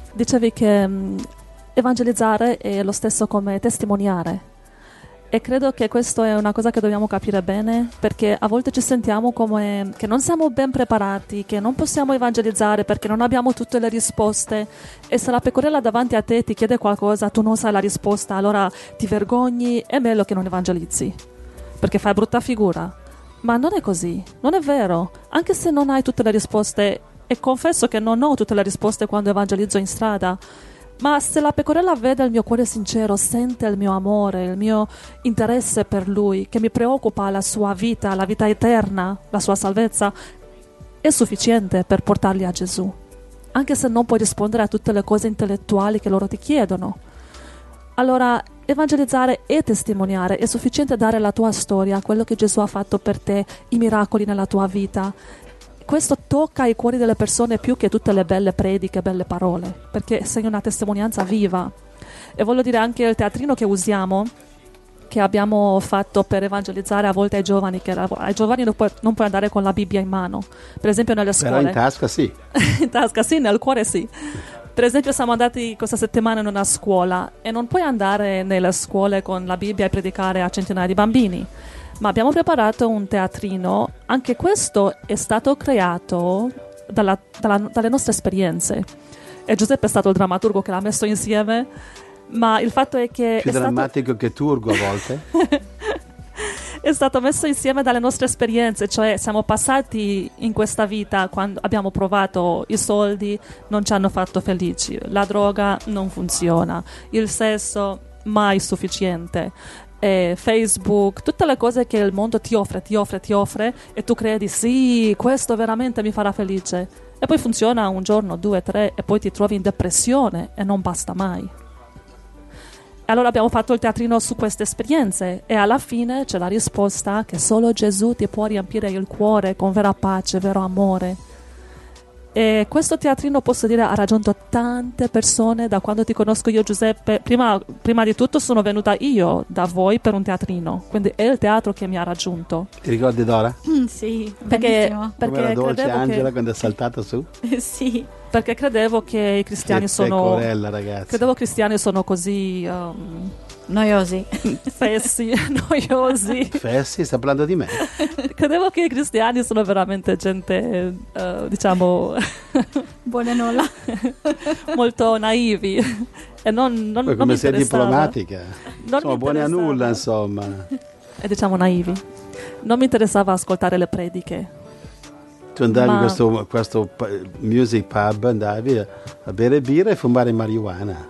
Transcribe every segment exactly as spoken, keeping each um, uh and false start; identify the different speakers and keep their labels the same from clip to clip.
Speaker 1: dicevi che mh, evangelizzare è lo stesso come testimoniare. E credo che questo è una cosa che dobbiamo capire bene, perché a volte ci sentiamo come che non siamo ben preparati, che non possiamo evangelizzare perché non abbiamo tutte le risposte, e se la pecorella davanti a te ti chiede qualcosa, tu non sai la risposta, allora ti vergogni, è meglio che non evangelizzi, perché fai brutta figura. Ma non è così, non è vero, anche se non hai tutte le risposte, e confesso che non ho tutte le risposte quando evangelizzo in strada, ma se la pecorella vede il mio cuore sincero, sente il mio amore, il mio interesse per lui, che mi preoccupa la sua vita, la vita eterna, la sua salvezza, è sufficiente per portarli a Gesù, anche se non puoi rispondere a tutte le cose intellettuali che loro ti chiedono. Allora, evangelizzare e testimoniare è sufficiente dare la tua storia, quello che Gesù ha fatto per te, i miracoli nella tua vita. Questo tocca i cuori delle persone più che tutte le belle prediche, belle parole, perché sei una testimonianza viva. E voglio dire anche il teatrino che usiamo, che abbiamo fatto per evangelizzare a volte ai giovani, che ai giovani non puoi, non puoi andare con la Bibbia in mano, per esempio nelle scuole.
Speaker 2: Però in tasca sì.
Speaker 1: In tasca sì, nel cuore sì. Per esempio siamo andati questa settimana in una scuola e non puoi andare nelle scuole con la Bibbia e predicare a centinaia di bambini. Ma abbiamo preparato un teatrino, anche questo è stato creato dalla, dalla, dalle nostre esperienze. E Giuseppe è stato il drammaturgo che l'ha messo insieme, ma il fatto è che...
Speaker 2: Più
Speaker 1: è
Speaker 2: drammatico
Speaker 1: stato...
Speaker 2: che Turgo a volte.
Speaker 1: È stato messo insieme dalle nostre esperienze, cioè siamo passati in questa vita quando abbiamo provato i soldi, non ci hanno fatto felici, la droga non funziona, il sesso mai sufficiente. E Facebook, tutte le cose che il mondo ti offre, ti offre, ti offre e tu credi sì, questo veramente mi farà felice, e poi funziona un giorno, due, tre e poi ti trovi in depressione e non basta mai. E allora abbiamo fatto il teatrino su queste esperienze e alla fine c'è la risposta che solo Gesù ti può riempire il cuore con vera pace, vero amore. E questo teatrino, posso dire, ha raggiunto tante persone da quando ti conosco io, Giuseppe. Prima, prima di tutto sono venuta io da voi per un teatrino, quindi è il teatro che mi ha raggiunto.
Speaker 2: Ti ricordi Dora?
Speaker 3: Mm, sì,
Speaker 1: perché, perché
Speaker 2: come la dolce Angela
Speaker 1: che...
Speaker 2: quando è saltata su?
Speaker 3: Sì.
Speaker 1: Perché credevo che i cristiani
Speaker 2: che
Speaker 1: sono
Speaker 2: pecorella, ragazzi.
Speaker 1: credevo che i cristiani sono così um,
Speaker 3: noiosi,
Speaker 1: fessi, noiosi.
Speaker 2: Fessi, sta parlando di me?
Speaker 1: Credevo che i cristiani sono veramente gente, uh, diciamo,
Speaker 3: buone nulla,
Speaker 1: molto naivi. E non, non,
Speaker 2: Poi
Speaker 1: non
Speaker 2: come
Speaker 1: mi
Speaker 2: sei
Speaker 1: interessava.
Speaker 2: diplomatica?
Speaker 1: Non
Speaker 2: Insomma,
Speaker 1: mi
Speaker 2: buone a
Speaker 1: interessava.
Speaker 2: nulla, insomma.
Speaker 1: E diciamo naivi. Non mi interessava ascoltare le prediche.
Speaker 2: Tu andavi
Speaker 1: Ma...
Speaker 2: in questo, questo music pub, andavi a bere birra e fumare marijuana.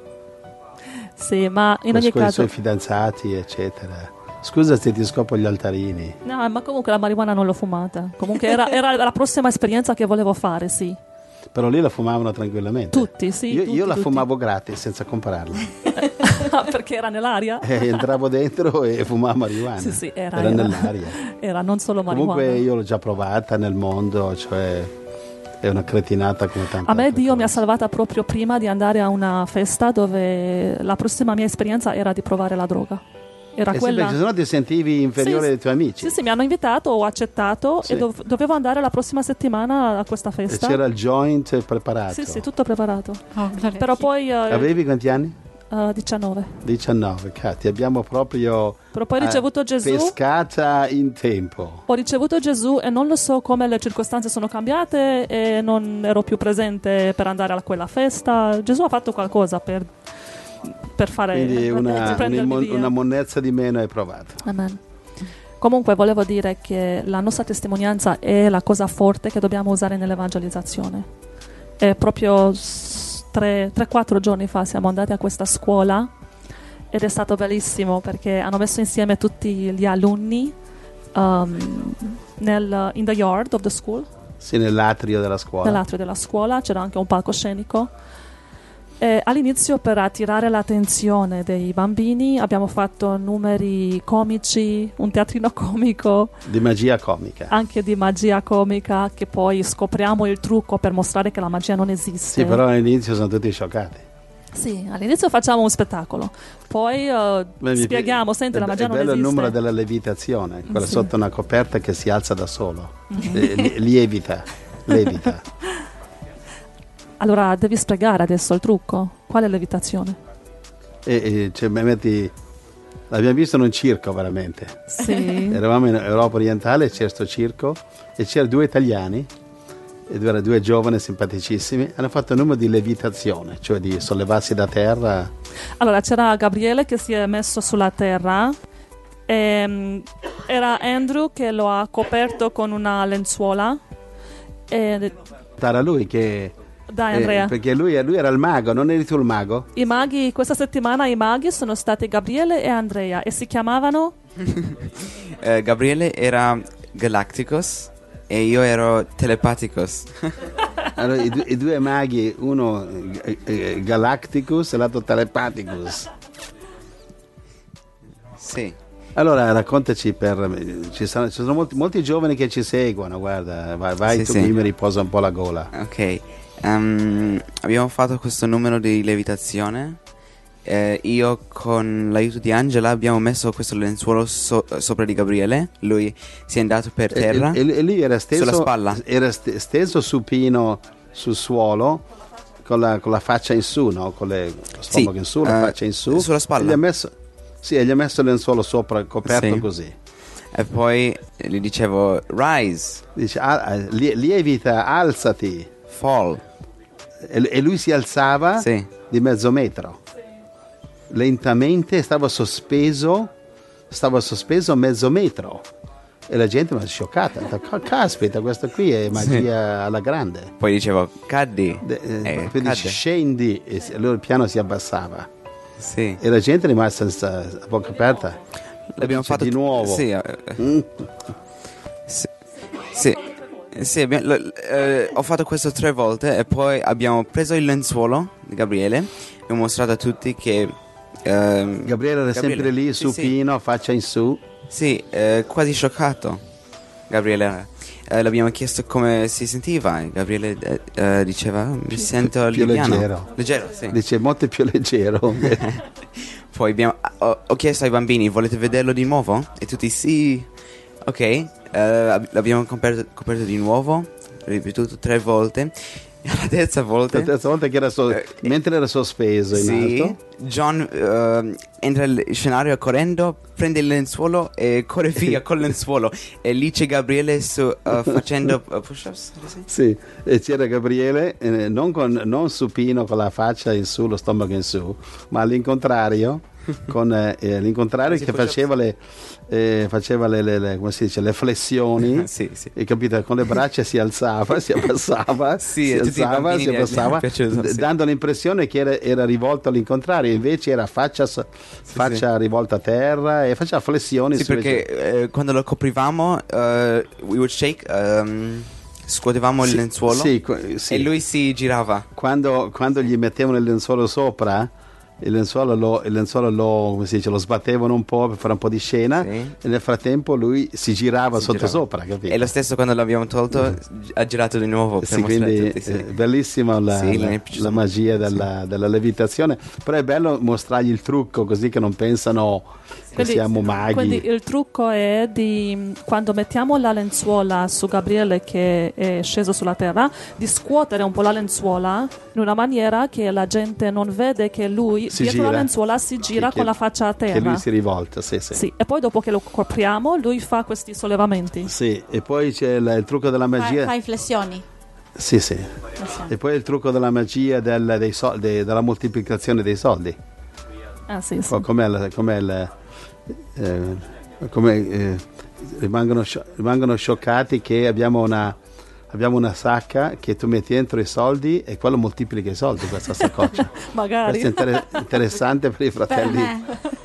Speaker 1: Sì, ma in
Speaker 2: con,
Speaker 1: ogni
Speaker 2: con
Speaker 1: caso...
Speaker 2: i suoi fidanzati, eccetera. Scusa se ti scopo gli altarini.
Speaker 1: No, ma comunque la marijuana non l'ho fumata. Comunque era, era la prossima esperienza che volevo fare, sì.
Speaker 2: Però lì la fumavano tranquillamente.
Speaker 1: Tutti, sì.
Speaker 2: Io,
Speaker 1: tutti,
Speaker 2: io la
Speaker 1: tutti.
Speaker 2: fumavo gratis, senza comprarla.
Speaker 1: Perché era nell'aria?
Speaker 2: E entravo dentro e fumavo marijuana.
Speaker 1: Sì, sì, era,
Speaker 2: era,
Speaker 1: era
Speaker 2: nell'aria.
Speaker 1: Era non solo marijuana.
Speaker 2: Comunque io l'ho già provata nel mondo, cioè è una cretinata come tante
Speaker 1: A me
Speaker 2: altre
Speaker 1: Dio
Speaker 2: cose.
Speaker 1: mi ha salvata proprio prima di andare a una festa dove la prossima mia esperienza era di provare la droga. Era
Speaker 2: Eh
Speaker 1: quella...
Speaker 2: sì, perché sennò ti sentivi inferiore
Speaker 1: Sì,
Speaker 2: ai tuoi amici.
Speaker 1: Sì, sì, mi hanno invitato, ho accettato
Speaker 2: Sì.
Speaker 1: e dov- dovevo andare la prossima settimana a questa
Speaker 2: E
Speaker 1: festa.
Speaker 2: c'era il joint preparato.
Speaker 1: Sì, sì, tutto preparato.
Speaker 3: oh,
Speaker 1: Però poi... eh,
Speaker 2: Avevi quanti anni?
Speaker 1: eh, diciannove.
Speaker 2: diciannove, cazzo, ti abbiamo proprio
Speaker 1: Però poi ho ricevuto
Speaker 2: eh,
Speaker 1: Gesù.
Speaker 2: pescata in tempo.
Speaker 1: Ho ricevuto Gesù e non lo so come le circostanze sono cambiate e non ero più presente per andare a quella festa. Gesù ha fatto qualcosa per, per fare...
Speaker 2: Quindi una,
Speaker 1: prendermi
Speaker 2: una,
Speaker 1: via.
Speaker 2: una monnezza di meno hai provato.
Speaker 1: Amen. Comunque volevo dire che la nostra testimonianza è la cosa forte che dobbiamo usare nell'evangelizzazione. E proprio tre quattro giorni fa siamo andati a questa scuola ed è stato bellissimo perché hanno messo insieme tutti gli alunni um, nel, in the yard of the school,
Speaker 2: Sì, nell'atrio della scuola.
Speaker 1: nell'atrio della scuola, c'era anche un palcoscenico. E all'inizio, per attirare l'attenzione dei bambini, abbiamo fatto numeri comici, un teatrino comico,
Speaker 2: Di magia comica.
Speaker 1: anche di magia comica, che poi scopriamo il trucco per mostrare che la magia non esiste.
Speaker 2: Sì, però all'inizio sono tutti scioccati.
Speaker 1: Sì, all'inizio facciamo un spettacolo, poi uh,
Speaker 2: Beh, mi
Speaker 1: spieghiamo,
Speaker 2: pi-
Speaker 1: senti,
Speaker 2: è,
Speaker 1: la magia
Speaker 2: è
Speaker 1: non
Speaker 2: bello
Speaker 1: esiste.
Speaker 2: il numero della levitazione, quella
Speaker 1: Sì.
Speaker 2: sotto una coperta che si alza da solo.
Speaker 1: Mhm.
Speaker 2: Eh, li- lievita, levita.
Speaker 1: Allora devi spiegare adesso il trucco. Qual è levitazione?
Speaker 2: E, e cioè, metti, l'abbiamo visto in un circo veramente.
Speaker 1: Sì.
Speaker 2: Eravamo in Europa orientale, c'era questo circo e c'erano due italiani, e erano due giovani simpaticissimi, hanno fatto un numero di levitazione, cioè di sollevarsi da terra.
Speaker 1: Allora c'era Gabriele che si è messo sulla terra, e, era Andrew che lo ha coperto con una lenzuola. E,
Speaker 2: Era lui che...
Speaker 1: dai Andrea.
Speaker 2: Eh, perché lui, lui era il mago, non eri tu il mago?
Speaker 1: I maghi, questa settimana i maghi sono stati Gabriele e Andrea e si chiamavano?
Speaker 4: eh, Gabriele era Galacticos e io ero Telepathicos.
Speaker 2: Allora, i, du- i due maghi, uno eh, eh, Galacticus e l'altro Telepathicus.
Speaker 4: Sì.
Speaker 2: Allora raccontaci, per ci sono, ci sono molti, molti giovani che ci seguono, guarda, vai, vai
Speaker 4: Sì,
Speaker 2: tu,
Speaker 4: sì.
Speaker 2: mi riposa un po' la gola.
Speaker 4: Ok. Um, abbiamo fatto questo numero di levitazione. Eh, io con l'aiuto di Angela abbiamo messo questo lenzuolo so- sopra di Gabriele. Lui si è andato per terra.
Speaker 2: E, e, e lui era steso,
Speaker 4: sulla spalla.
Speaker 2: era st- steso supino sul suolo con la, con la faccia in su, no? Con le, lo stomaco
Speaker 4: Sì,
Speaker 2: in su, la
Speaker 4: eh,
Speaker 2: faccia in su.
Speaker 4: sulla spalla.
Speaker 2: E gli ha messo, sì, e gli ha messo il lenzuolo sopra, coperto
Speaker 4: Sì.
Speaker 2: così.
Speaker 4: E poi gli dicevo rise,
Speaker 2: Dice, ah, ah, lie- lievita, alzati.
Speaker 4: fall.
Speaker 2: E, e lui si alzava
Speaker 4: Sì.
Speaker 2: di mezzo metro. Lentamente stava sospeso, stava sospeso a mezzo metro. E la gente mi è scioccata. Ha detto, caspita, questa qui è magia alla grande.
Speaker 4: Poi dicevo caddi.
Speaker 2: De- eh,
Speaker 4: e
Speaker 2: poi dice,
Speaker 4: cadde.
Speaker 2: scendi, e si- allora il piano si abbassava.
Speaker 4: Sì.
Speaker 2: E la gente è rimasta a bocca aperta.
Speaker 4: L'abbiamo
Speaker 2: Dice,
Speaker 4: fatto
Speaker 2: di nuovo.
Speaker 4: Sì, eh,
Speaker 2: Mm.
Speaker 4: sì. Sì. Sì, abbiamo- lo- eh, ho fatto questo tre volte e poi abbiamo preso il lenzuolo di Gabriele e ho mostrato a tutti che ehm,
Speaker 2: Gabriele era
Speaker 4: Gabriele,
Speaker 2: sempre lì,
Speaker 4: sì,
Speaker 2: supino, faccia in su.
Speaker 4: Sì, eh, quasi scioccato. Gabriele era. Eh, l'abbiamo chiesto come si sentiva e Gabriele eh, eh, diceva "Oh, mi sento
Speaker 2: più
Speaker 4: liviano."
Speaker 2: leggero.
Speaker 4: Leggero, sì.
Speaker 2: Dice molto più leggero.
Speaker 4: Poi abbiamo, ho, ho chiesto ai bambini volete vederlo di nuovo? E tutti sì. Ok, eh, ab- l'abbiamo coperto, coperto di nuovo, ripetuto tre volte. E la terza volta
Speaker 2: La terza volta che era so-
Speaker 4: Eh,
Speaker 2: mentre era sospeso in
Speaker 4: sì,
Speaker 2: alto.
Speaker 4: John eh, entra nel scenario correndo, prende il lenzuolo e corre via col lenzuolo. E lì c'è Gabriele su, eh, facendo eh, push-ups. Sì.
Speaker 2: Sì, e c'era Gabriele eh, non, con, non supino con la faccia in su, lo stomaco in su, ma all'incontrario, con eh, eh, l'incontrario
Speaker 4: Sì,
Speaker 2: che
Speaker 4: push-ups.
Speaker 2: faceva le, eh, faceva le, le- le- come si dice, le flessioni.
Speaker 4: Sì, sì.
Speaker 2: E capito, con le braccia si alzava, si abbassava,
Speaker 4: Sì,
Speaker 2: si
Speaker 4: e tutti i
Speaker 2: alzava,
Speaker 4: bambini
Speaker 2: si
Speaker 4: gli- gli è
Speaker 2: abbassava,
Speaker 4: piaciuto,
Speaker 2: d-
Speaker 4: sì.
Speaker 2: dando l'impressione che era, era rivolto all'incontrario, invece era faccia, s- faccia rivolta a terra e faceva flessioni.
Speaker 4: Sì,
Speaker 2: su-
Speaker 4: perché eh, quando lo coprivamo, eh, we would shake, ehm, scuotevamo il
Speaker 2: Sì,
Speaker 4: lenzuolo
Speaker 2: sì, co- sì.
Speaker 4: e lui si girava.
Speaker 2: Quando, quando gli mettevano il lenzuolo sopra, il lenzuolo, lo, il lenzuolo lo, come si dice, lo sbattevano un po' per fare un po' di scena,
Speaker 4: Sì.
Speaker 2: e nel frattempo lui si girava
Speaker 4: Si
Speaker 2: sotto
Speaker 4: girava.
Speaker 2: sopra, capito?
Speaker 4: E lo stesso quando l'abbiamo tolto, gi- ha girato di nuovo per
Speaker 2: Sì,
Speaker 4: mostrare a
Speaker 2: quindi
Speaker 4: tutti. Sì.
Speaker 2: eh, bellissima la,
Speaker 4: Sì,
Speaker 2: la-
Speaker 4: ne è piaciuto
Speaker 2: la magia della, della levitazione, però è bello mostrargli il trucco così che non pensano che siamo maghi.
Speaker 1: Quindi il trucco è di quando mettiamo la lenzuola su Gabriele che è sceso sulla terra, di scuotere un po' la lenzuola in una maniera che la gente non vede che lui
Speaker 2: Si
Speaker 1: dietro
Speaker 2: gira.
Speaker 1: la lenzuola si gira
Speaker 2: Che-
Speaker 1: con la faccia a
Speaker 2: che
Speaker 1: terra.
Speaker 2: lui si rivolta, sì, sì.
Speaker 1: Sì, e poi dopo che lo copriamo lui fa questi sollevamenti.
Speaker 2: Sì, e poi c'è il, il trucco della
Speaker 3: Fai,
Speaker 2: magia.
Speaker 3: fai flessioni.
Speaker 2: Sì, sì.
Speaker 3: Flessioni.
Speaker 2: E poi il trucco della magia del- dei soldi, della moltiplicazione dei soldi.
Speaker 1: Ah, sì, sì.
Speaker 2: Co- Com'è, il- com'è il- eh, come, eh, rimangono, scio- rimangono scioccati che abbiamo una, abbiamo una sacca che tu metti dentro i soldi e quello moltiplica i soldi, questa saccoccia.
Speaker 1: Magari.
Speaker 2: Questo è inter- interessante per i
Speaker 3: Per
Speaker 2: fratelli.
Speaker 3: me.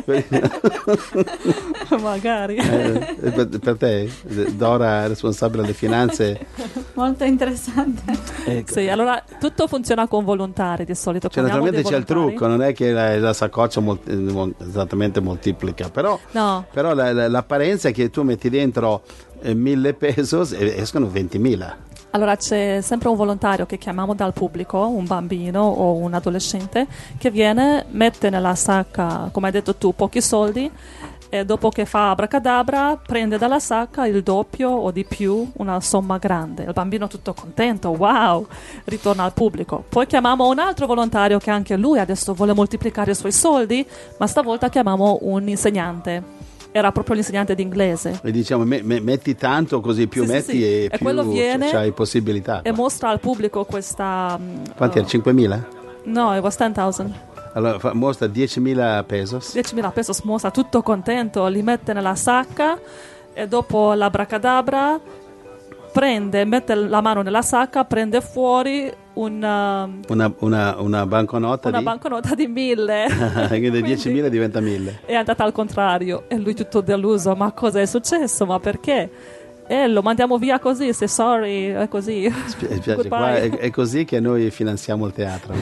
Speaker 1: Magari.
Speaker 2: Eh, per, per te, Dora è responsabile delle finanze.
Speaker 3: Molto interessante.
Speaker 2: Ecco.
Speaker 1: Sì, allora tutto funziona con volontari di solito.
Speaker 2: Cioè,
Speaker 1: Chiamiamo
Speaker 2: naturalmente
Speaker 1: dei
Speaker 2: c'è il
Speaker 1: volontari.
Speaker 2: trucco, non è che la, la saccoccia mol- eh, mol- esattamente moltiplica, però,
Speaker 1: No,
Speaker 2: però la- la- l'apparenza è che tu metti dentro eh, mille pesos e escono ventimila.
Speaker 1: allora c'è sempre un volontario che chiamiamo dal pubblico, un bambino o un adolescente, che viene, mette nella sacca, come hai detto tu, pochi soldi e dopo che fa abracadabra prende dalla sacca il doppio o di più, una somma grande. Il bambino tutto contento, wow, ritorna al pubblico. Poi chiamiamo un altro volontario che anche lui adesso vuole moltiplicare i suoi soldi, ma stavolta chiamiamo un insegnante. Era proprio l'insegnante di inglese.
Speaker 2: E diciamo me, me, metti tanto così più
Speaker 1: Sì, sì,
Speaker 2: metti
Speaker 1: sì.
Speaker 2: e,
Speaker 1: E
Speaker 2: più
Speaker 1: quello viene
Speaker 2: c'hai possibilità.
Speaker 1: e mostra al pubblico questa...
Speaker 2: Quanti erano? cinquemila?
Speaker 1: No, it was ten thousand.
Speaker 2: Allora fa, mostra diecimila pesos.
Speaker 1: diecimila pesos, mostra tutto contento, li mette nella sacca e dopo l'abracadabra prende, mette la mano nella sacca, prende fuori una,
Speaker 2: Una, una, una banconota
Speaker 1: una
Speaker 2: di...
Speaker 1: banconota di mille.
Speaker 2: Quindi
Speaker 1: Quindi
Speaker 2: diecimila diventa mille.
Speaker 1: è andata al contrario e lui tutto deluso, ma cosa è successo, ma perché? E lo mandiamo via così, se sorry, è così.
Speaker 2: Mi piace, qua è, è così che noi finanziamo il teatro.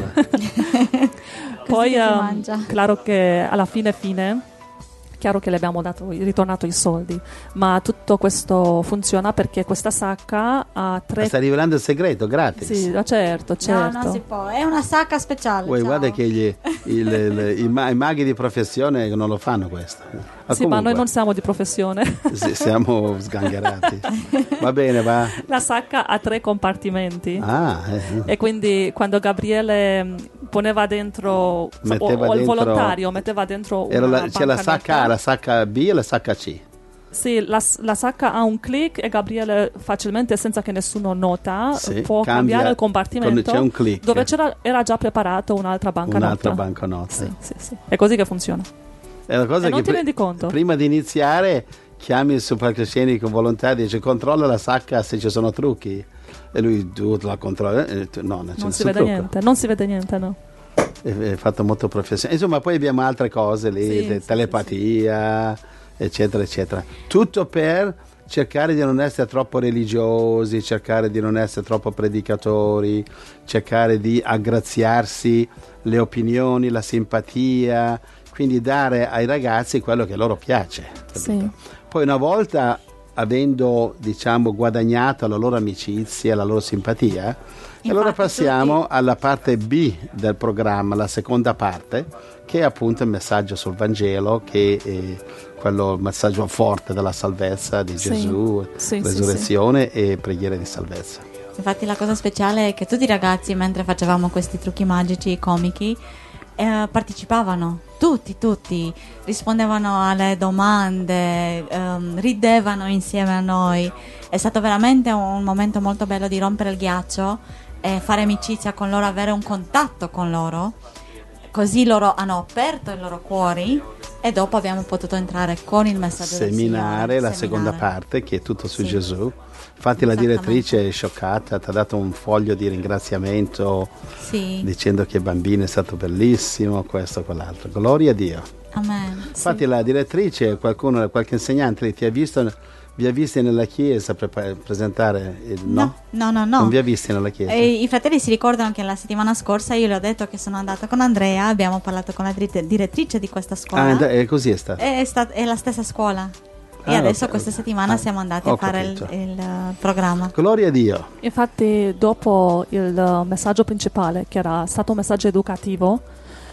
Speaker 1: Poi
Speaker 3: che si
Speaker 1: ehm,
Speaker 3: mangia.
Speaker 1: chiaro che alla fine fine chiaro che le abbiamo dato, ritornato i soldi, ma tutto questo funziona perché questa sacca ha tre...
Speaker 2: Stai rivelando il segreto, gratis.
Speaker 1: Sì, certo, certo.
Speaker 3: No, non si può, è una sacca speciale.
Speaker 2: Uè,
Speaker 3: ciao.
Speaker 2: guarda che gli, il, il- i, ma- i maghi di professione non lo fanno questo. Ma
Speaker 1: Sì, ma noi
Speaker 2: comunque,
Speaker 1: non siamo di professione.
Speaker 2: sì, siamo sgangherati. Va bene, va.
Speaker 1: La sacca ha tre compartimenti.
Speaker 2: Ah, eh.
Speaker 1: E quindi quando Gabriele mh, poneva dentro o,
Speaker 2: Metteva
Speaker 1: o il
Speaker 2: dentro-
Speaker 1: volontario metteva dentro
Speaker 2: Era
Speaker 1: una
Speaker 2: la- c'è la
Speaker 1: banconota.
Speaker 2: sacca A, la sacca B e la sacca C.
Speaker 1: Sì, la, la sacca ha un click e Gabriele facilmente, senza che nessuno nota,
Speaker 2: Sì,
Speaker 1: può
Speaker 2: cambia
Speaker 1: cambiare il compartimento
Speaker 2: con- c'è un click.
Speaker 1: dove c'era, era già preparato un'altra banconota.
Speaker 2: Un'altra banconota.
Speaker 1: Sì, sì, sì. È così che funziona.
Speaker 2: È una cosa
Speaker 1: E non
Speaker 2: che
Speaker 1: ti
Speaker 2: pri-
Speaker 1: rendi conto?
Speaker 2: prima di iniziare chiami il supercrescenico volontario e dice controlla la sacca se ci sono trucchi. E lui tu la controlla. E tu, no, non c'è
Speaker 1: Non si
Speaker 2: nessun
Speaker 1: vede
Speaker 2: trucco.
Speaker 1: niente, non si vede niente, no.
Speaker 2: È, è fatto molto professionale. Insomma, poi abbiamo altre cose lì,
Speaker 1: Sì,
Speaker 2: de-
Speaker 1: sì,
Speaker 2: telepatia, eccetera, eccetera. Tutto per cercare di non essere troppo religiosi, cercare di non essere troppo predicatori, cercare di aggraziarsi le opinioni, la simpatia, quindi dare ai ragazzi quello che loro piace. capito?
Speaker 1: Sì.
Speaker 2: Poi una volta avendo, diciamo, guadagnato la loro amicizia, la loro simpatia, e allora
Speaker 3: Infatti,
Speaker 2: passiamo
Speaker 3: tutti-
Speaker 2: alla parte B del programma, la seconda parte, che è appunto il messaggio sul Vangelo, che è quello, il messaggio forte della salvezza di
Speaker 1: Sì.
Speaker 2: Gesù,
Speaker 1: Sì, sì,
Speaker 2: resurrezione e preghiere di salvezza.
Speaker 3: Infatti la cosa speciale è che tutti i ragazzi, mentre facevamo questi trucchi magici comici, eh, partecipavano, tutti, tutti, rispondevano alle domande, ehm, ridevano insieme a noi. È stato veramente un momento molto bello di rompere il ghiaccio e fare amicizia con loro, avere un contatto con loro. Così loro hanno aperto i loro cuori e dopo abbiamo potuto entrare con il messaggio del
Speaker 2: Seminare,
Speaker 3: Signore,
Speaker 2: la
Speaker 3: seminare.
Speaker 2: seconda parte, che è tutto su
Speaker 3: Sì.
Speaker 2: Gesù. Infatti la
Speaker 3: Esattamente.
Speaker 2: direttrice è scioccata, ti ha dato un foglio di ringraziamento
Speaker 3: Sì,
Speaker 2: dicendo che il bambino è stato bellissimo, questo e quell'altro. Gloria a Dio.
Speaker 3: amen.
Speaker 2: Infatti la direttrice, qualcuno, qualche insegnante lì ti ha visto, vi ha visti nella chiesa prepa- presentare il no?
Speaker 3: No, no, no, no.
Speaker 2: Non vi ha visti nella chiesa?
Speaker 3: E i fratelli si ricordano che la settimana scorsa io le ho detto che sono andata con Andrea, abbiamo parlato con la dir- direttrice di questa scuola.
Speaker 2: Ah, è così è stato.
Speaker 3: è, stat- è la stessa scuola. E
Speaker 2: Ah,
Speaker 3: adesso
Speaker 2: ok,
Speaker 3: questa
Speaker 2: ok.
Speaker 3: settimana
Speaker 2: Ah,
Speaker 3: siamo andati
Speaker 2: ho
Speaker 3: a fare il,
Speaker 2: capito.
Speaker 3: il, uh, programma.
Speaker 2: Gloria a Dio.
Speaker 1: Infatti dopo il uh, messaggio principale, che era stato un messaggio educativo,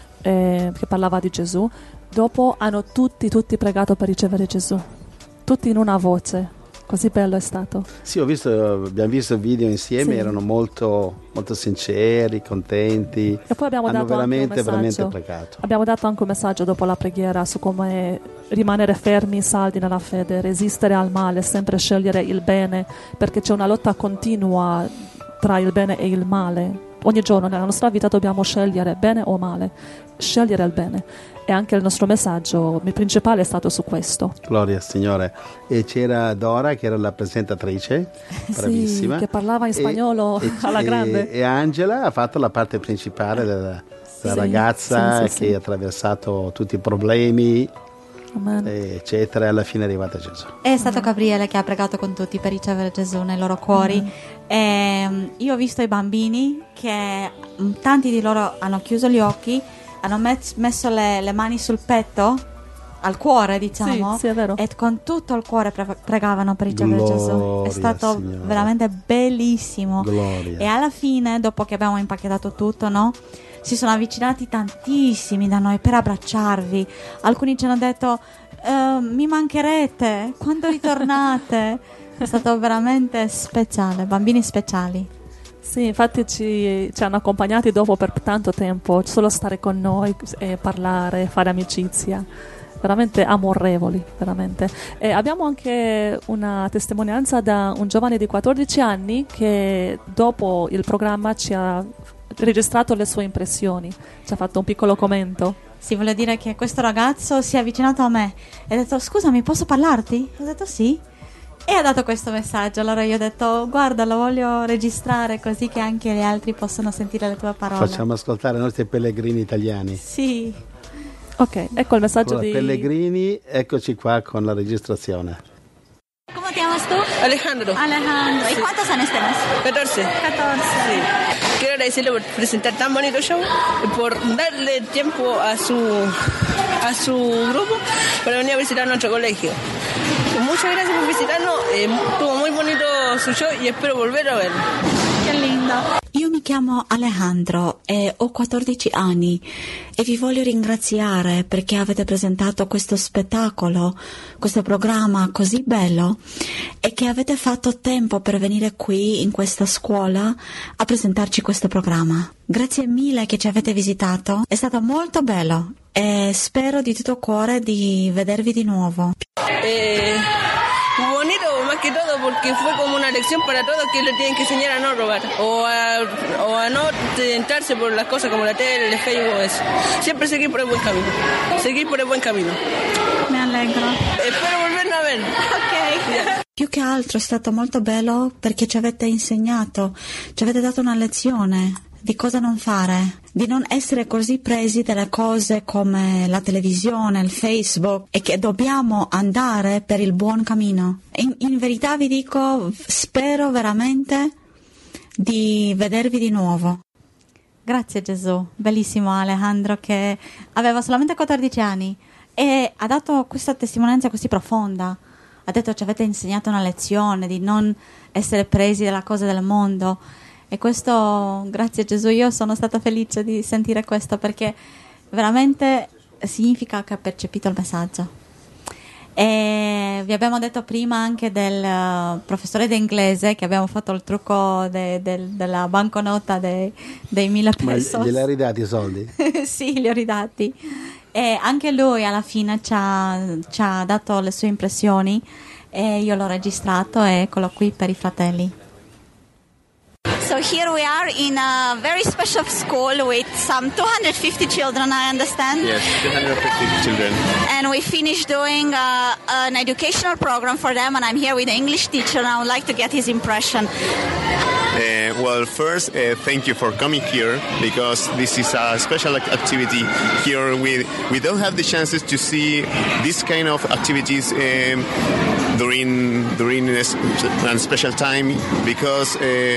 Speaker 1: eh, che parlava di Gesù, dopo hanno tutti, tutti pregato per ricevere Gesù. Tutti in una voce. Così bello è stato.
Speaker 2: Sì, ho visto, abbiamo visto il video insieme,
Speaker 1: Sì.
Speaker 2: erano molto, molto sinceri, contenti.
Speaker 1: E poi abbiamo
Speaker 2: Hanno
Speaker 1: dato anche un
Speaker 2: veramente, veramente
Speaker 1: messaggio.
Speaker 2: pregato.
Speaker 1: Abbiamo dato anche un messaggio dopo la preghiera su come rimanere fermi, saldi nella fede, resistere al male, sempre scegliere il bene, perché c'è una lotta continua tra il bene e il male. Ogni giorno nella nostra vita dobbiamo scegliere bene o male, scegliere il bene. E anche il nostro messaggio il principale è stato su questo.
Speaker 2: Gloria al Signore. E c'era Dora che era la presentatrice, bravissima.
Speaker 1: Sì, che parlava in
Speaker 2: E-
Speaker 1: spagnolo
Speaker 2: e-
Speaker 1: alla
Speaker 2: e-
Speaker 1: grande.
Speaker 2: E Angela ha fatto la parte principale della, della
Speaker 1: Sì,
Speaker 2: ragazza
Speaker 1: sì, sì,
Speaker 2: che
Speaker 1: sì.
Speaker 2: ha attraversato tutti i problemi,
Speaker 1: Amen.
Speaker 2: eccetera, e alla fine è arrivata Gesù.
Speaker 3: È stato Gabriele che ha pregato con tutti per ricevere Gesù nei loro cuori. E, mm, io ho visto i bambini che mm, tanti di loro hanno chiuso gli occhi, hanno met- messo le, le mani sul petto, al cuore diciamo,
Speaker 1: Sì, sì, è vero.
Speaker 3: e con tutto il cuore pre- pregavano per ricevere Gesù.
Speaker 2: Gloria
Speaker 3: È stato
Speaker 2: Signore.
Speaker 3: veramente bellissimo.
Speaker 2: Gloria.
Speaker 3: E alla fine, dopo che abbiamo impacchettato tutto, no? Si sono avvicinati tantissimi da noi per abbracciarvi. Alcuni ci hanno detto uh, mi mancherete, quando ritornate? È stato veramente speciale, bambini speciali.
Speaker 1: Sì, infatti ci, ci hanno accompagnati dopo per tanto tempo, solo stare con noi, e parlare, fare amicizia, veramente amorevoli, veramente. E abbiamo anche una testimonianza da un giovane di quattordici anni che dopo il programma ci ha registrato le sue impressioni, ci ha fatto un piccolo commento.
Speaker 3: Sì, voglio dire che questo ragazzo si è avvicinato a me e ha detto: scusami, posso parlarti? Ho detto sì. E ha dato questo messaggio, allora io ho detto: guarda, lo voglio registrare così che anche gli altri possono sentire le tue parole.
Speaker 2: Facciamo ascoltare i nostri pellegrini italiani.
Speaker 3: Sì.
Speaker 1: Ok, ecco il messaggio
Speaker 2: allora,
Speaker 1: di
Speaker 2: Pellegrini, eccoci qua con la registrazione.
Speaker 3: ¿Cómo te llamas tú?
Speaker 5: Alejandro.
Speaker 3: Alejandro. ¿Y cuántos años tienes?
Speaker 5: catorce.
Speaker 3: catorce.
Speaker 5: Sí. Quiero agradecerle por presentar tan bonito show, por darle tiempo a su a su grupo para venir a visitar nuestro colegio. Muchas gracias por visitarnos, eh, estuvo muy bonito su show y espero volver a verlo.
Speaker 3: Che lindo.
Speaker 6: Io mi chiamo Alejandro e ho quattordici anni e vi voglio ringraziare perché avete presentato questo spettacolo, questo programma così bello e che avete fatto tempo per venire qui in questa scuola a presentarci questo programma. Grazie mille che ci avete visitato, è stato molto bello e spero di tutto cuore di vedervi di nuovo.
Speaker 5: Eh, bonito más que todo porque fue como una lección para todos que le tienen que enseñar a no robar o a, o a no tentarse por las cosas como la tele, el Facebook, eso. Siempre seguir por el buen camino, seguir por el buen camino.
Speaker 3: Mi allegro.
Speaker 5: Espero volverlo a ver.
Speaker 3: Ok.
Speaker 5: Yeah.
Speaker 6: Più che altro è stato molto bello perché ci avete insegnato, ci avete dato una lezione di cosa non fare, di non essere così presi dalle cose come la televisione, il Facebook e che dobbiamo andare per il buon cammino. In, in verità vi dico, spero veramente di vedervi di nuovo.
Speaker 3: Grazie Gesù, bellissimo Alejandro che aveva solamente quattordici anni e ha dato questa testimonianza così profonda. Ha detto: ci avete insegnato una lezione di non essere presi dalle cose del mondo. E questo, grazie Gesù, io sono stata felice di sentire questo perché veramente significa che ha percepito il messaggio. E vi abbiamo detto prima anche del uh, professore di inglese che abbiamo fatto il trucco de, de, della banconota de, dei mille pesos.
Speaker 2: Ma gliel'hai ridati i soldi?
Speaker 3: Sì, li ho ridati. E anche lui alla fine ci ha, ci ha dato le sue impressioni e io l'ho registrato e eccolo qui per i fratelli.
Speaker 7: So here we are in a very special school with some two hundred fifty children, I understand.
Speaker 8: Yes, two hundred fifty children.
Speaker 7: And we finished doing uh, an educational program for them, and I'm here with the English teacher, and I would like to get his impression.
Speaker 8: Uh, well, first, uh, thank you for coming here because this is a special ac- activity. Here we we don't have the chances to see this kind of activities um, during during a, a special time because uh,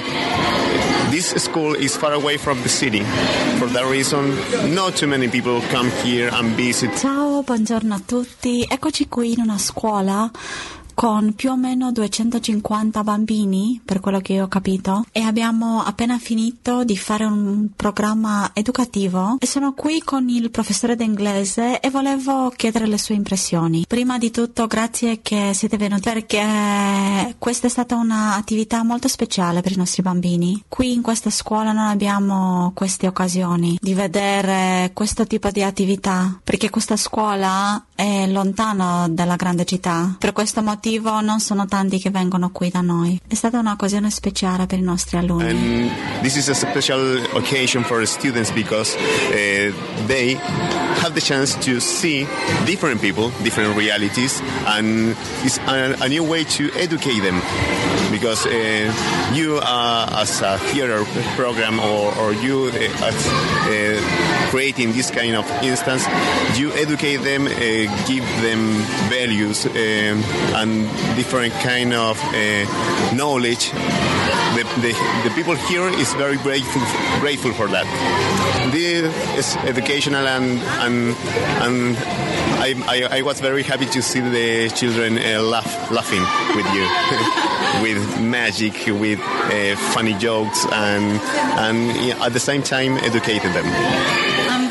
Speaker 8: this school is far away from the city. For that reason, not too many people come here and visit.
Speaker 6: Ciao, buongiorno a tutti. Eccoci qui in una scuola con più o meno duecentocinquanta bambini, per quello che io ho capito, e abbiamo appena finito di fare un programma educativo e sono qui con il professore d'inglese e volevo chiedere le sue impressioni. Prima di tutto grazie che siete venuti perché questa è stata un'attività molto speciale per i nostri bambini. Qui in questa scuola non abbiamo queste occasioni di vedere questo tipo di attività perché questa scuola è lontano dalla grande città. Per questo motivo non sono tanti che vengono qui da noi. È stata un'occasione speciale per i nostri alunni.
Speaker 8: And this is a special occasion for the students because uh, they have the chance to see different people, different realities, and it's a, a new way to educate them. Because uh, you, uh, as a theater program, or, or you uh, as, uh, creating this kind of instance, you educate them, uh, give them values um, and different kind of uh, knowledge. The, the, the people here is very grateful grateful for that. This is educational and and and I, I, I was very happy to see the children uh, laugh laughing with you, with magic, with uh, funny jokes, and and at the same time educated them.
Speaker 3: I'm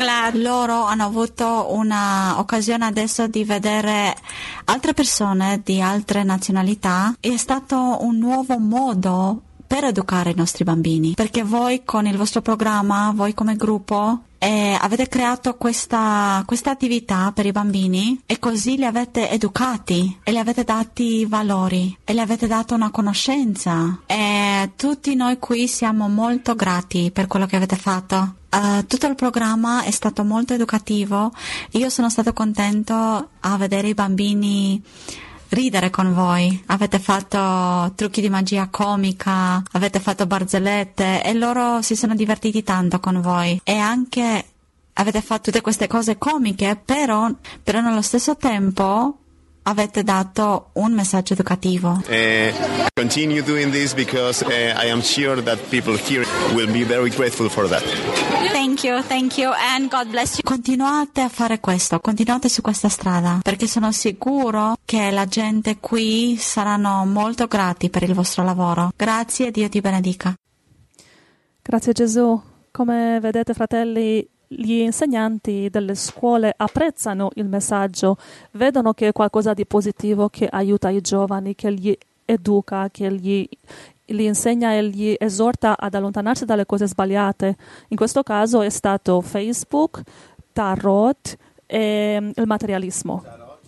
Speaker 6: glad. Loro hanno avuto una occasione adesso di vedere altre persone di altre nazionalità. È stato un nuovo modo per educare i nostri bambini, perché voi con il vostro programma, voi come gruppo, eh, avete creato questa, questa attività per i bambini e così li avete educati e li avete dati valori e li avete dato una conoscenza, e tutti noi qui siamo molto grati per quello che avete fatto. Uh, tutto il programma è stato molto educativo. Io sono stato contento a vedere i bambini ridere con voi. Avete fatto trucchi di magia comica, avete fatto barzellette e loro si sono divertiti tanto con voi, e anche avete fatto tutte queste cose comiche, però, però nello stesso tempo avete dato un messaggio educativo.
Speaker 8: Uh, continue doing this because uh, I am sure that people here will be very grateful for that.
Speaker 6: Thank you, thank you and God bless you. Continuate a fare questo, continuate su questa strada, perché sono sicuro che la gente qui saranno molto grati per il vostro lavoro. Grazie e Dio ti benedica.
Speaker 1: Grazie Gesù. Come vedete, fratelli, gli insegnanti delle scuole apprezzano il messaggio, vedono che è qualcosa di positivo che aiuta i giovani, che li educa, che gli, li insegna e gli esorta ad allontanarsi dalle cose sbagliate. In questo caso è stato Facebook, tarot e il materialismo.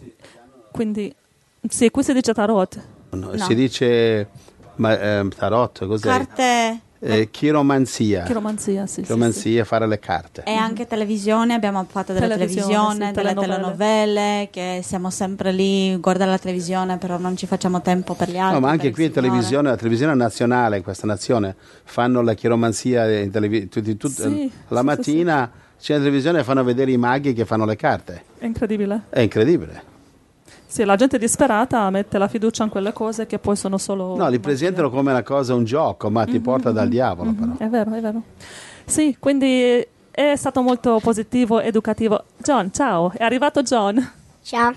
Speaker 1: Quindi, sì, qui si dice tarot.
Speaker 2: No, no. Si dice ma, eh, tarot, cos'è?
Speaker 3: Carte.
Speaker 2: Eh, chiromanzia.
Speaker 1: Chiromanzia, sì.
Speaker 2: Chiromanzia,
Speaker 1: sì,
Speaker 2: fare le carte.
Speaker 3: E anche televisione, abbiamo fatto della televisione,
Speaker 1: televisione sì,
Speaker 3: delle
Speaker 1: telenovelle.
Speaker 3: telenovelle, che siamo sempre lì, guardare la televisione, però non ci facciamo tempo per gli altri.
Speaker 2: No, ma anche qui in
Speaker 3: Signore.
Speaker 2: televisione, la televisione nazionale, in questa nazione, fanno la chiromanzia in televi- tutti, tutti,
Speaker 1: Sì,
Speaker 2: la
Speaker 1: sì,
Speaker 2: mattina c'è in televisione e fanno vedere i maghi che fanno le carte.
Speaker 1: È incredibile.
Speaker 2: È incredibile.
Speaker 1: Sì, la gente disperata mette la fiducia in quelle cose che poi sono solo...
Speaker 2: No, li presentano come una cosa, un gioco, ma ti
Speaker 1: Mm-hmm,
Speaker 2: porta dal diavolo
Speaker 1: mm-hmm,
Speaker 2: però.
Speaker 1: È vero, è vero. Sì, quindi è stato molto positivo, educativo. John, ciao, è arrivato John.
Speaker 9: Ciao.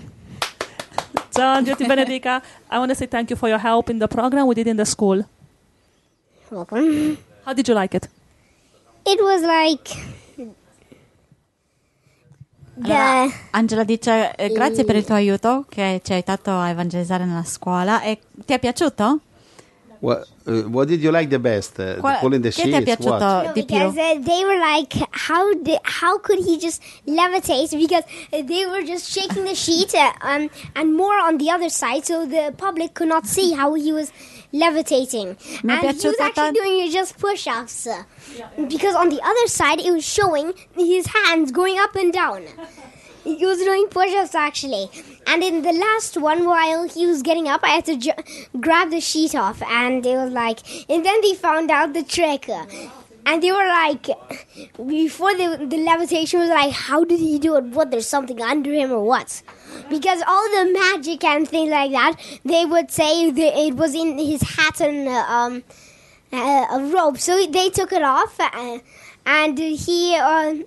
Speaker 1: John, Dio ti benedica. I want to say thank you for your help in the program we did in the school.
Speaker 9: Welcome.
Speaker 1: How did you like it?
Speaker 9: It was like
Speaker 3: Allora,
Speaker 9: the
Speaker 3: Angela dice eh, grazie per il tuo aiuto che ci ha aiutato a evangelizzare nella scuola. E ti è piaciuto?
Speaker 2: What, uh, what did you like the best? Uh,
Speaker 3: Qual-
Speaker 2: pulling the
Speaker 3: che ti è
Speaker 2: sheets?
Speaker 3: piaciuto
Speaker 2: What?
Speaker 9: no,
Speaker 3: di più?
Speaker 9: because uh, they were like, how did, how could he just levitate? Because uh, they were just shaking the sheet uh, um, and more on the other side, so the public could not see how he was levitating.
Speaker 3: Mi è
Speaker 9: and he was
Speaker 3: piaciuto
Speaker 9: actually
Speaker 3: tan-
Speaker 9: doing just push-ups, uh, because on the other side it was showing his hands going up and down. He was doing push-ups actually, and in the last one, while he was getting up, I had to ju- grab the sheet off, and it was like, and then they found out the trick, and they were like, before the the levitation was like, how did he do it? What, there's something under him or what? Because all the magic and things like that, they would say that it was in his hat and uh, um uh, a robe, so they took it off, uh, and he. Uh,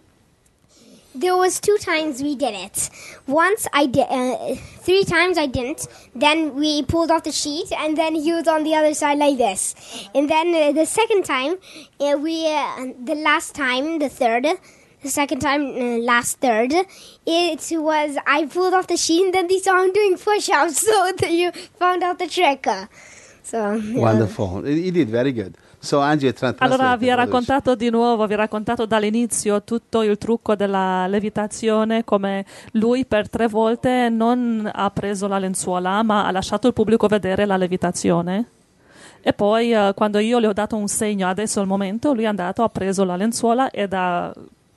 Speaker 9: There was two times we did it. Once I did, uh, three times I didn't. Then we pulled off the sheet, and then he was on the other side like this. And then uh, the second time, uh, we, uh, the last time, the third, the second time, uh, last third, it was I pulled off the sheet, and then they saw him doing push-ups, so that you found out the trick. So yeah.
Speaker 2: Wonderful. You did very good. So Angie, tra-
Speaker 1: Allora vi ha
Speaker 2: translate,
Speaker 1: raccontato di nuovo, vi ha raccontato dall'inizio tutto il trucco della levitazione, come lui per tre volte non ha preso la lenzuola, ma ha lasciato il pubblico vedere la levitazione. E poi eh, quando io le ho dato un segno, adesso è il momento, lui è andato, ha preso la lenzuola ed ha...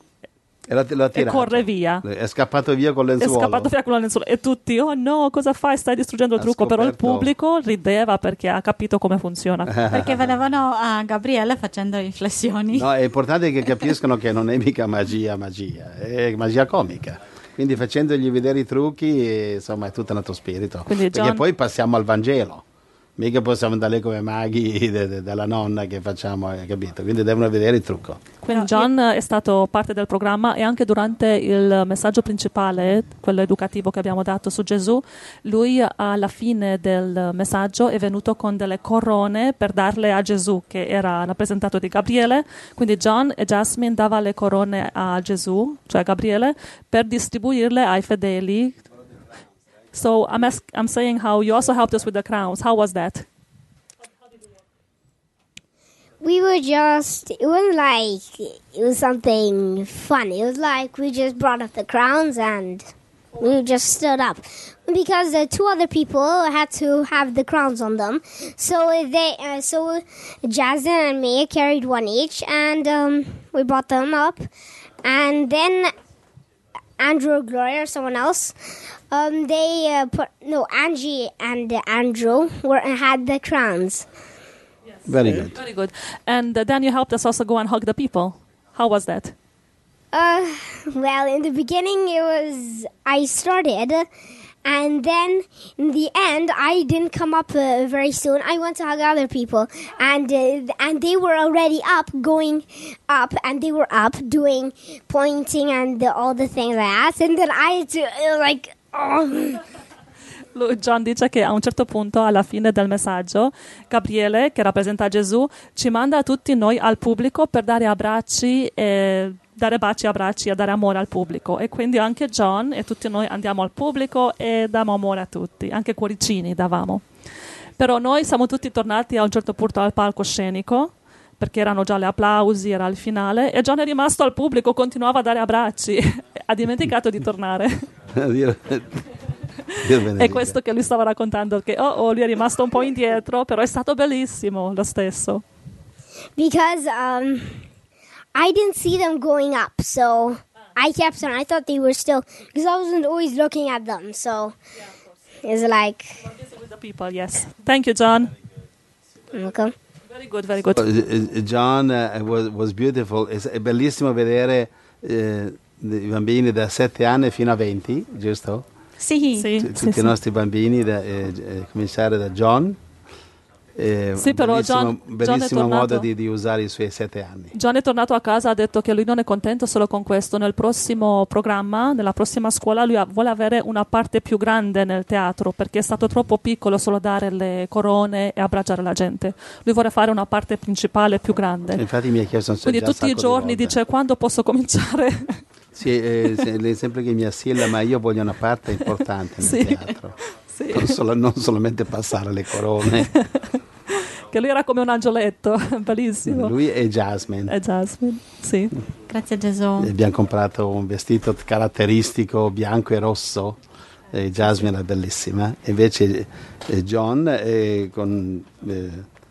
Speaker 2: E, la, l'ha
Speaker 1: e
Speaker 2: tirato.
Speaker 1: corre via.
Speaker 2: È scappato via con
Speaker 1: È
Speaker 2: lenzuolo.
Speaker 1: scappato via con la lenzuola. E tutti, oh no, cosa fai? Stai distruggendo il
Speaker 2: Ha
Speaker 1: trucco. Però il
Speaker 2: scoperto-
Speaker 1: pubblico rideva perché ha capito come funziona.
Speaker 3: Perché vedevano a Gabriele facendo inflessioni.
Speaker 2: No, è importante che capiscano che non è mica magia, magia, è magia comica. Quindi facendogli vedere i trucchi, insomma, è tutto nato spirito.
Speaker 1: Quindi,
Speaker 2: Perché
Speaker 1: John-
Speaker 2: poi passiamo al Vangelo. mica possiamo andare come maghi de, de, della nonna che facciamo, hai capito? Quindi devono vedere il trucco.
Speaker 1: Quindi John è stato parte del programma e anche durante il messaggio principale, quello educativo che abbiamo dato su Gesù, lui alla fine del messaggio è venuto con delle corone per darle a Gesù, che era rappresentato di Gabriele. Quindi John e Jasmine davano le corone a Gesù, cioè a Gabriele, per distribuirle ai fedeli. So I'm, ask, I'm saying how you also helped us with the crowns. How was that?
Speaker 9: We were just, it wasn't like it was something fun. It was like we just brought up the crowns and we just stood up. Because the two other people had to have the crowns on them. So they, uh, so Jasmine and me carried one each and um, we brought them up. And then Andrew or Gloria or someone else, um, they uh, put, no, Angie and uh, Andrew were, had the crowns.
Speaker 2: Very good.
Speaker 1: Very good. And uh, then you helped us also go and hug the people. How was that?
Speaker 9: Uh, well, in the beginning it was, I started, and then in the end I didn't come up uh, very soon. I went to hug other people, and uh, and they were already up, going up, and they were up doing pointing and the, all the things like that. And then I had to uh, like, oh.
Speaker 1: Lui, John dice che a un certo punto, alla fine del messaggio, Gabriele, che rappresenta Gesù, ci manda a tutti noi al pubblico per dare abbracci, e dare baci, abbracci e dare amore al pubblico. E quindi anche John e tutti noi andiamo al pubblico e diamo amore a tutti, anche cuoricini davamo. Però noi siamo tutti tornati a un certo punto al palcoscenico, perché erano già gli applausi, era il finale, e John è rimasto al pubblico, continuava a dare abbracci, ha dimenticato di tornare. È questo che lui stava raccontando, che oh, oh, lui è rimasto un po' indietro, però è stato bellissimo lo stesso.
Speaker 9: Because um, I didn't see them going up, so I kept on. I thought they were still, because I wasn't always looking at them, so it's like...
Speaker 1: With the people, yes. Thank you, John.
Speaker 9: Welcome.
Speaker 1: Very good, very good.
Speaker 2: Uh, John uh, was, was beautiful. È bellissimo vedere uh, i bambini da sette anni fino a venti, giusto?
Speaker 3: Sì,
Speaker 1: sì,
Speaker 2: T-
Speaker 1: sì
Speaker 2: tutti
Speaker 1: sì.
Speaker 2: i nostri bambini, da, eh, eh, cominciare da John. Eh,
Speaker 1: Sì, però
Speaker 2: bellissimo
Speaker 1: John- John è
Speaker 2: bellissimo
Speaker 1: tornato-
Speaker 2: modo di, di usare i suoi sette anni.
Speaker 1: John è tornato a casa, ha detto che lui non è contento solo con questo. Nel prossimo programma, nella prossima scuola, lui ha- vuole avere una parte più grande nel teatro, perché è stato troppo piccolo solo dare le corone e abbracciare la gente. Lui vuole fare una parte principale più grande.
Speaker 2: Infatti mi ha chiesto
Speaker 1: Quindi
Speaker 2: già un
Speaker 1: tutti i
Speaker 2: sacco di
Speaker 1: giorni
Speaker 2: volte.
Speaker 1: dice: quando posso cominciare?
Speaker 2: Sì, eh, se- lei sempre che mi assilla, ma io voglio una parte importante nel
Speaker 1: Sì.
Speaker 2: teatro.
Speaker 1: Sì.
Speaker 2: Non, solo- non solamente passare le corone.
Speaker 1: Che lui era come un angioletto, bellissimo.
Speaker 2: Lui e Jasmine.
Speaker 1: E Jasmine, sì.
Speaker 3: Grazie a Gesù.
Speaker 2: E abbiamo comprato un vestito caratteristico bianco e rosso. E Jasmine è bellissima. Invece eh, John è con eh,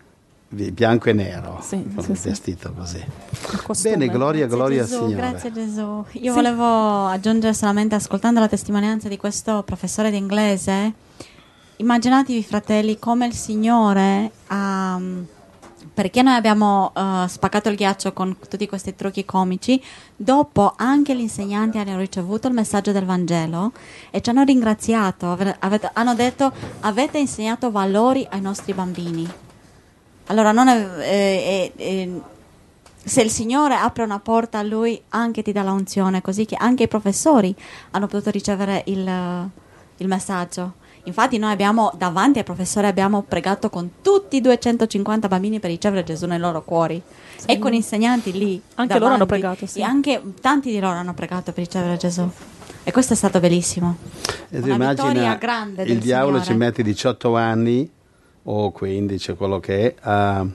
Speaker 2: bianco e nero,
Speaker 1: Sì,
Speaker 2: con
Speaker 1: sì,
Speaker 2: il
Speaker 1: sì.
Speaker 2: vestito così.
Speaker 1: Il costume.
Speaker 2: Bene, gloria,
Speaker 3: Grazie
Speaker 2: gloria al
Speaker 3: Gesù,
Speaker 2: Signore.
Speaker 3: grazie Gesù. Io
Speaker 1: Sì.
Speaker 3: volevo aggiungere solamente, ascoltando la testimonianza di questo professore di inglese, immaginatevi, fratelli, come il Signore ha... Perché noi abbiamo uh, spaccato il ghiaccio con tutti questi trucchi comici, dopo anche gli insegnanti hanno ricevuto il messaggio del Vangelo e ci hanno ringraziato, ave- avete- hanno detto: avete insegnato valori ai nostri bambini. Allora, non è, eh, eh, eh, se il Signore apre una porta a Lui, anche ti dà la unzione, così che anche i professori hanno potuto ricevere il, il messaggio. Infatti noi abbiamo, davanti ai professori, abbiamo pregato con tutti i duecentocinquanta bambini per ricevere Gesù nei loro cuori.
Speaker 1: Sì.
Speaker 3: E con gli insegnanti lì
Speaker 1: Anche
Speaker 3: davanti,
Speaker 1: loro hanno pregato, sì.
Speaker 3: E anche tanti di loro hanno pregato per ricevere Gesù. E questo è stato bellissimo.
Speaker 2: E tu
Speaker 3: Una
Speaker 2: immagina,
Speaker 3: vittoria grande
Speaker 2: il
Speaker 3: del
Speaker 2: diavolo
Speaker 3: Signore.
Speaker 2: ci mette diciotto anni o quindici, quello che è, a,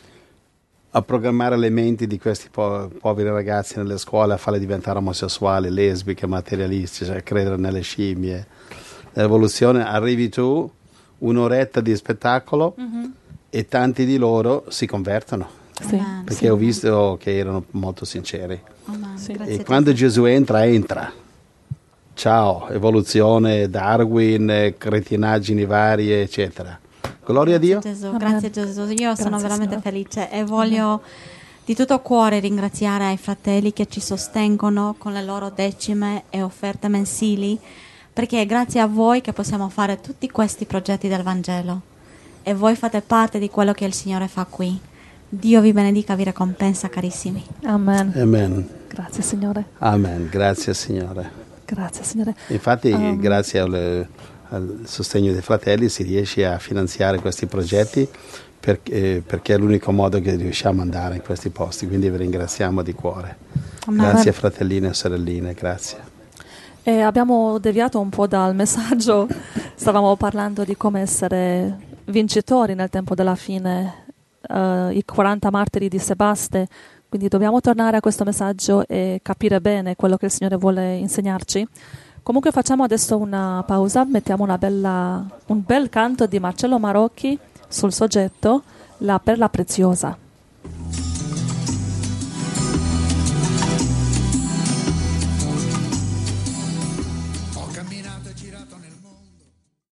Speaker 2: a programmare le menti di questi po- poveri ragazzi nelle scuole, a farli diventare omosessuali, lesbiche, materialistici, a credere nelle scimmie. L'evoluzione, arrivi tu, un'oretta di spettacolo
Speaker 1: Mm-hmm.
Speaker 2: e tanti di loro si convertono,
Speaker 1: Sì.
Speaker 3: Amen.
Speaker 2: perché
Speaker 3: Sì.
Speaker 2: ho visto che erano molto sinceri.
Speaker 3: Amen.
Speaker 1: Sì.
Speaker 3: Grazie
Speaker 2: E
Speaker 3: a
Speaker 2: quando Gesù entra, entra. Ciao, evoluzione, Darwin, eh, cretinaggini varie, eccetera. Gloria a Dio.
Speaker 3: Gesù,
Speaker 1: Amen.
Speaker 3: grazie Gesù. Io sono
Speaker 1: Grazie,
Speaker 3: veramente
Speaker 1: Signore.
Speaker 3: felice e voglio di tutto cuore ringraziare ai fratelli che ci sostengono con le loro decime e offerte mensili, perché è grazie a voi che possiamo fare tutti questi progetti del Vangelo. e voi fate parte di quello che il Signore fa qui. Dio vi benedica, vi ricompensa, carissimi.
Speaker 1: Amen.
Speaker 2: Amen.
Speaker 1: Grazie Signore.
Speaker 2: Amen. Grazie Signore.
Speaker 1: Grazie Signore.
Speaker 2: Infatti,
Speaker 1: Um,
Speaker 2: grazie al, al sostegno dei fratelli si riesce a finanziare questi progetti perché, perché è l'unico modo che riusciamo ad andare in questi posti. Quindi vi ringraziamo di cuore.
Speaker 1: Amen.
Speaker 2: Grazie fratellini e sorelline, grazie.
Speaker 1: E abbiamo deviato un po' dal messaggio, stavamo parlando di come essere vincitori nel tempo della fine, uh, i quaranta martiri di Sebaste, quindi dobbiamo tornare a questo messaggio e capire bene quello che il Signore vuole insegnarci. Comunque facciamo adesso una pausa, mettiamo una bella, un bel canto di Marcello Marocchi sul soggetto La perla preziosa.